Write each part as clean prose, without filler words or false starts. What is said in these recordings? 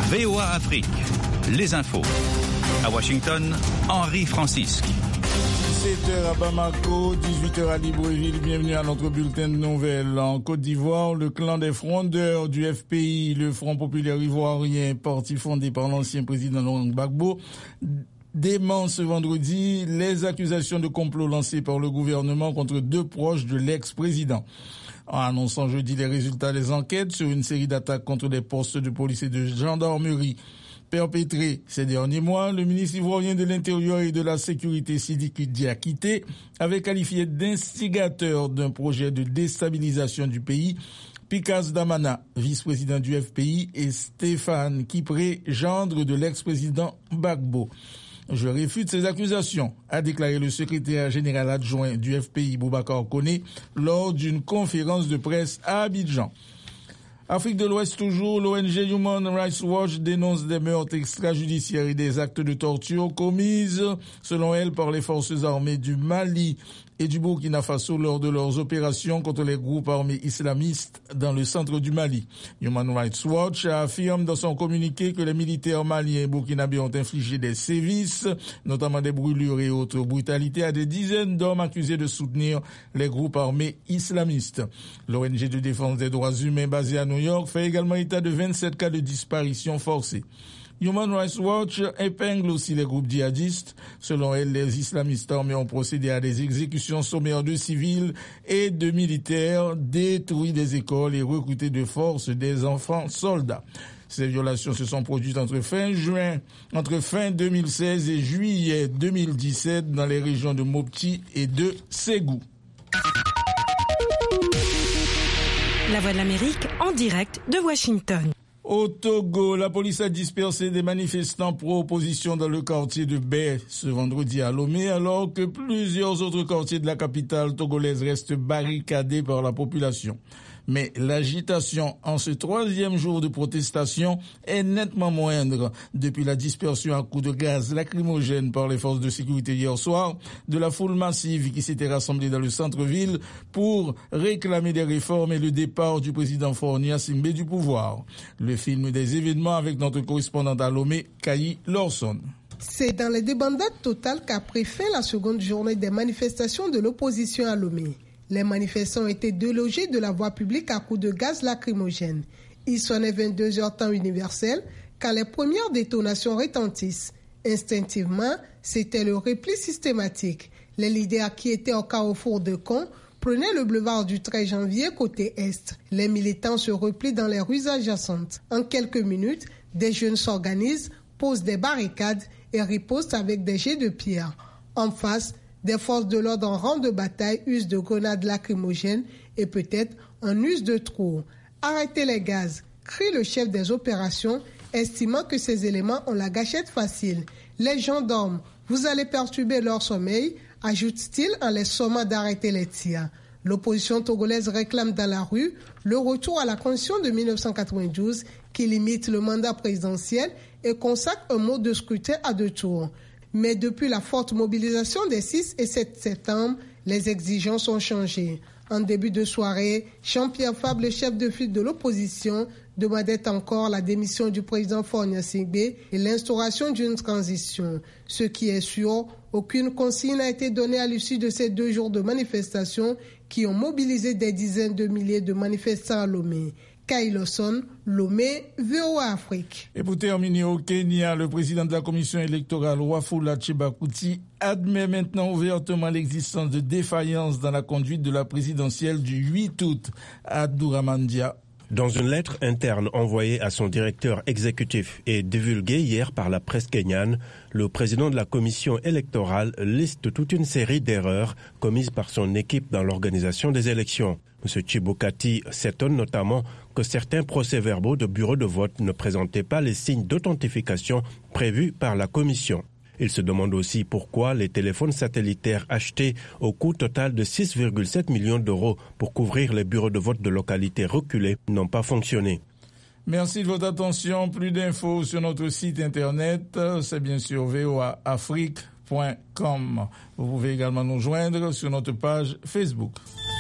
VOA Afrique, les infos. À Washington, Henri Francisque. 17h à Bamako, 18h à Libreville. Bienvenue à notre bulletin de nouvelles. En Côte d'Ivoire, le clan des frondeurs du FPI, le Front populaire ivoirien, parti fondé par l'ancien président Laurent Gbagbo, dément ce vendredi les accusations de complot lancées par le gouvernement contre deux proches de l'ex-président. En annonçant jeudi les résultats des enquêtes sur une série d'attaques contre des postes de police et de gendarmerie perpétrés ces derniers mois, le ministre ivoirien de l'Intérieur et de la Sécurité, Sidiki Diakité, avait qualifié d'instigateur d'un projet de déstabilisation du pays Pikas Damana, vice-président du FPI, et Stéphane Kipré, gendre de l'ex-président Gbagbo. Je réfute ces accusations, a déclaré le secrétaire général adjoint du FPI, Boubacar Koné, lors d'une conférence de presse à Abidjan. Afrique de l'Ouest toujours, l'ONG Human Rights Watch dénonce des meurtres extrajudiciaires et des actes de torture commises, selon elle, par les forces armées du Mali et du Burkina Faso lors de leurs opérations contre les groupes armés islamistes dans le centre du Mali. Human Rights Watch affirme dans son communiqué que les militaires maliens et burkinabés ont infligé des sévices, notamment des brûlures et autres brutalités, à des dizaines d'hommes accusés de soutenir les groupes armés islamistes. L'ONG de défense des droits humains basée à New York fait également état de 27 cas de disparition forcée. Human Rights Watch épingle aussi les groupes djihadistes. Selon elle, les islamistes armés ont procédé à des exécutions sommaires de civils et de militaires, détruit des écoles et recruté de force des enfants soldats. Ces violations se sont produites entre fin 2016 et juillet 2017 dans les régions de Mopti et de Ségou. La Voix de l'Amérique en direct de Washington. Au Togo, la police a dispersé des manifestants pro-opposition dans le quartier de Baie ce vendredi à Lomé, alors que plusieurs autres quartiers de la capitale togolaise restent barricadés par la population. Mais l'agitation en ce troisième jour de protestation est nettement moindre depuis la dispersion à coups de gaz lacrymogène par les forces de sécurité hier soir de la foule massive qui s'était rassemblée dans le centre-ville pour réclamer des réformes et le départ du président Faure Gnassingbé du pouvoir. Le film des événements avec notre correspondante à Lomé, Kayi Lawson. C'est dans les débandades totales qu'a pris fin la seconde journée des manifestations de l'opposition à Lomé. Les manifestants ont été délogés de la voie publique à coups de gaz lacrymogène. Il sonnait 22h temps universel quand les premières détonations retentissent. Instinctivement, c'était le repli systématique. Les leaders qui étaient au carrefour de Caen prenaient le boulevard du 13 janvier côté est. Les militants se replient dans les rues adjacentes. En quelques minutes, des jeunes s'organisent, posent des barricades et ripostent avec des jets de pierre. En face, des forces de l'ordre en rang de bataille usent de grenades lacrymogènes et peut-être en usent de trop. Arrêtez les gaz, crie le chef des opérations, estimant que ces éléments ont la gâchette facile. Les gens dorment, vous allez perturber leur sommeil, ajoute-t-il en les sommant d'arrêter les tirs. L'opposition togolaise réclame dans la rue le retour à la Constitution de 1992 qui limite le mandat présidentiel et consacre un mode de scrutin à 2 tours. Mais depuis la forte mobilisation des 6 et 7 septembre, les exigences ont changé. En début de soirée, Jean-Pierre Fabre, le chef de file de l'opposition, demandait encore la démission du président Faure Gnassingbé et l'instauration d'une transition. Ce qui est sûr, aucune consigne n'a été donnée à l'issue de ces 2 jours de manifestations qui ont mobilisé des dizaines de milliers de manifestants à Lomé. Kayi Lawson, Lomé, VOA Afrique. Et pour terminer, au Kenya, le président de la commission électorale, Wafula Chebukati, admet maintenant ouvertement l'existence de défaillances dans la conduite de la présidentielle du 8 août à Abdouramandia. Dans une lettre interne envoyée à son directeur exécutif et divulguée hier par la presse kenyane, le président de la commission électorale liste toute une série d'erreurs commises par son équipe dans l'organisation des élections. M. Chebukati s'étonne notamment que certains procès-verbaux de bureaux de vote ne présentaient pas les signes d'authentification prévus par la commission. Il se demande aussi pourquoi les téléphones satellitaires achetés au coût total de 6,7 millions d'euros pour couvrir les bureaux de vote de localités reculées n'ont pas fonctionné. Merci de votre attention. Plus d'infos sur notre site internet, c'est bien sûr voaafrique.com. Vous pouvez également nous joindre sur notre page Facebook.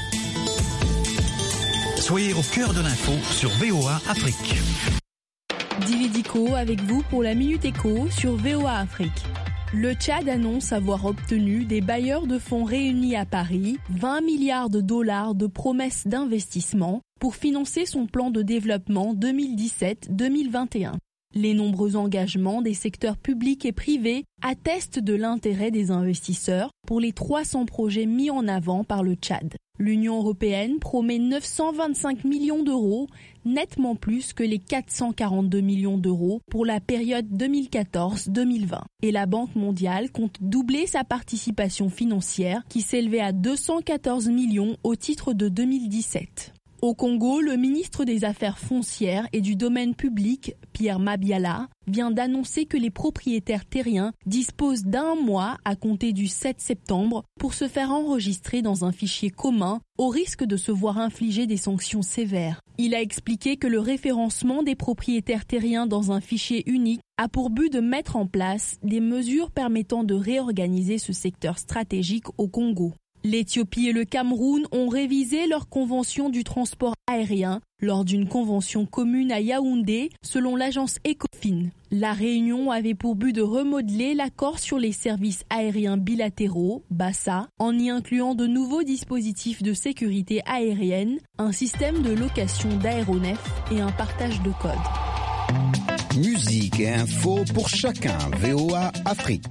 Soyez au cœur de l'info sur VOA Afrique. Dividico avec vous pour la Minute Éco sur VOA Afrique. Le Tchad annonce avoir obtenu des bailleurs de fonds réunis à Paris 20 milliards de dollars de promesses d'investissement pour financer son plan de développement 2017-2021. Les nombreux engagements des secteurs publics et privés attestent de l'intérêt des investisseurs pour les 300 projets mis en avant par le Tchad. L'Union européenne promet 925 millions d'euros, nettement plus que les 442 millions d'euros pour la période 2014-2020. Et la Banque mondiale compte doubler sa participation financière qui s'élevait à 214 millions au titre de 2017. Au Congo, le ministre des Affaires foncières et du domaine public, Pierre Mabiala, vient d'annoncer que les propriétaires terriens disposent d'un mois à compter du 7 septembre pour se faire enregistrer dans un fichier commun au risque de se voir infliger des sanctions sévères. Il a expliqué que le référencement des propriétaires terriens dans un fichier unique a pour but de mettre en place des mesures permettant de réorganiser ce secteur stratégique au Congo. L'Éthiopie et le Cameroun ont révisé leur convention du transport aérien lors d'une convention commune à Yaoundé, selon l'agence Ecofin. La réunion avait pour but de remodeler l'accord sur les services aériens bilatéraux, BASA, en y incluant de nouveaux dispositifs de sécurité aérienne, un système de location d'aéronefs et un partage de codes. Musique et info pour chacun, VOA Afrique.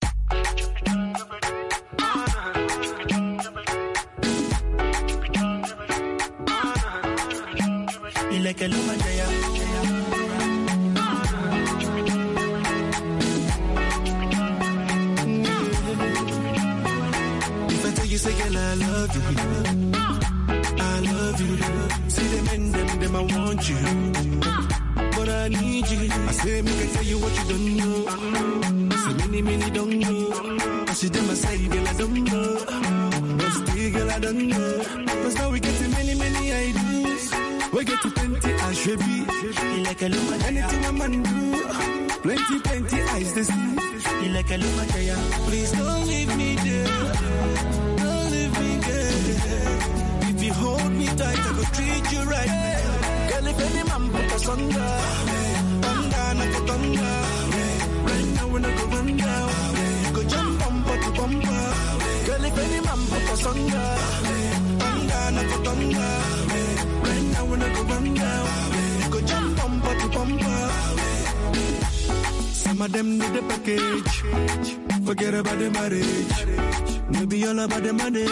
Like a luma jaya. If I tell you, say, girl, I love you. I love you. See them and them, I want you. But I need you. I say, make I tell you what you don't know. See, many don't know. I see them aside, girl, I don't know. But still, girl, I don't know. Cause now we get to many ideas. We get to plenty, I should be like a luma. Anything a man do, plenty eyes to see. Like a luma, please don't leave me there. Don't leave me there. If you hold me tight, I could treat you right. Girl, if any man put us under, I go thunder. Right now when I go run down, go jump bumper to bumper. Girl, if any man put us under, I go thunder. Right now when I go run down, go jump bumper to bumper. Some of them need the package. Forget about the marriage. Maybe all about the money.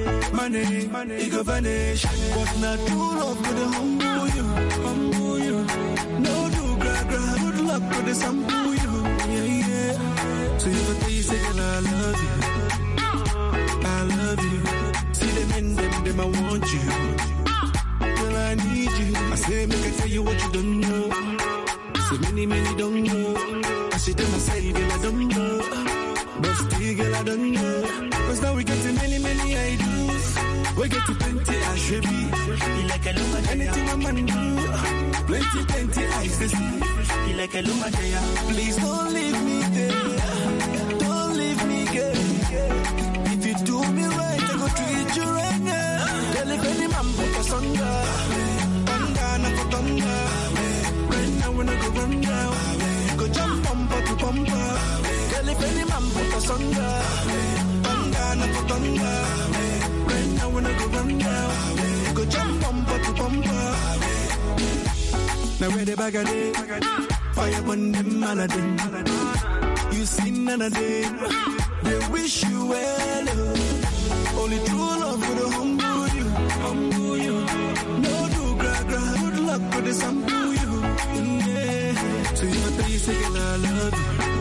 It go vanish. But not true love to the humble you. No do gra. Good luck to the sample you. Yeah. So if I tell you, say, girl, I love you. I love you. See them in them, I want you. I need you. I say, make I tell you what you don't know. So many don't know. I see them aside, girl, I don't know. But still, girl, I don't know. Cause now we get to many ideas. We get to plenty, I should be like a luma. Anything a man do, plenty eyes to see. Like a luma. Please don't leave me there. Don't leave me, girl. If you do me right, I go treat you right now. Girl, if any man put us under, I go thunder. Right now when I go run down, go jump bumper to bumper. Girl, if any man put us under, I go thunder. Right now when I go run down, go jump bumper to bumper. Now where the bag of day, fire upon them all of them. You see none of them, they wish you well. Only true love for the humble you. No do gra. Good luck for the sample you. Yeah. So if I tell you, say, girl, I love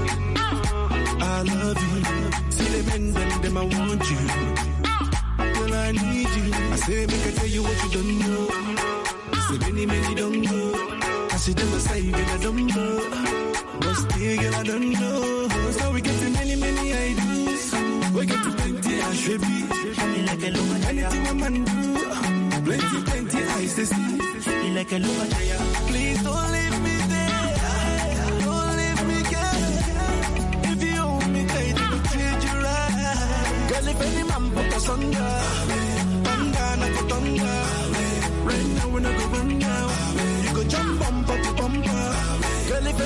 you. I love you. See them and them, I want you. Girl, I need you. I say, make I tell you what you don't know. So many don't know. I see them aside, girl, I don't know. But still, girl, I don't know. So we get to many ideas. We get to plenty, I should be like a luma. Anything a man do, plenty eyes to see. Like a luma. Please don't leave me there. Don't leave me, girl. If you hold me tight, I will treat you right. Girl, if any man put us under, I go thunder. Right now when I go run down, you go jump bumper